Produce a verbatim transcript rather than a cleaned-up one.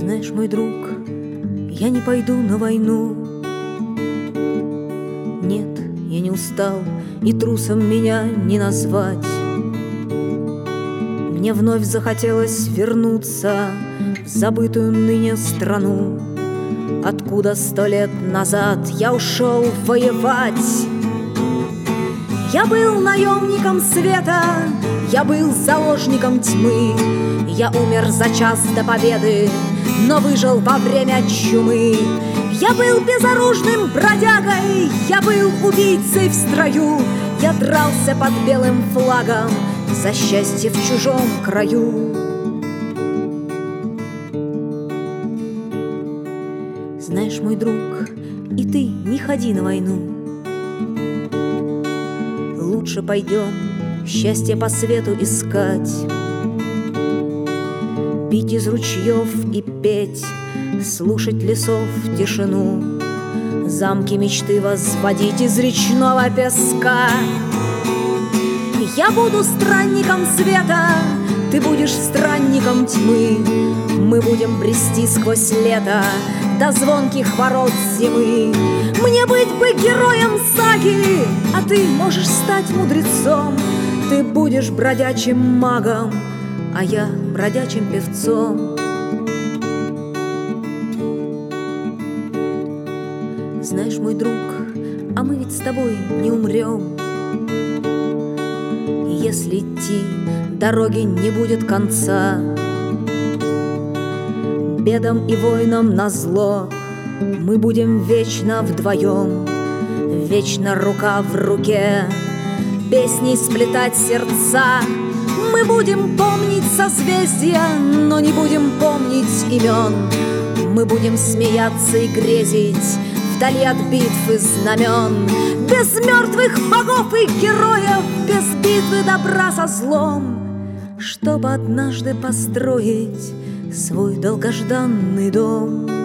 Знаешь, мой друг, я не пойду на войну. Нет, я не устал, и трусом меня не назвать. Мне вновь захотелось вернуться в забытую ныне страну, откуда сто лет назад я ушел воевать. Я был наемником света, я был заложником тьмы. Я умер за час до победы, но выжил во время чумы. Я был безоружным бродягой, я был убийцей в строю. Я дрался под белым флагом за счастье в чужом краю. Знаешь, мой друг, и ты не ходи на войну. Лучше пойдем счастье по свету искать, пить из ручьев и петь, слушать лесов тишину, замки мечты возводить из речного песка. Я буду странником света, ты будешь странником тьмы. Мы будем брести сквозь лето до звонких ворот зимы. Мне быть бы героем саги, а ты можешь стать мудрецом. Ты будешь бродячим магом, а я бродячим певцом. Знаешь, мой друг, а мы ведь с тобой не умрем. Если идти, дороги не будет конца. Бедам и войнам назло мы будем вечно вдвоем, вечно рука в руке, песней сплетать сердца. Мы будем помнить созвездия, но не будем помнить имен. Мы будем смеяться и грезить вдали от битв и знамен. Без мертвых богов и героев, без битвы добра со злом, чтобы однажды построить свой долгожданный дом.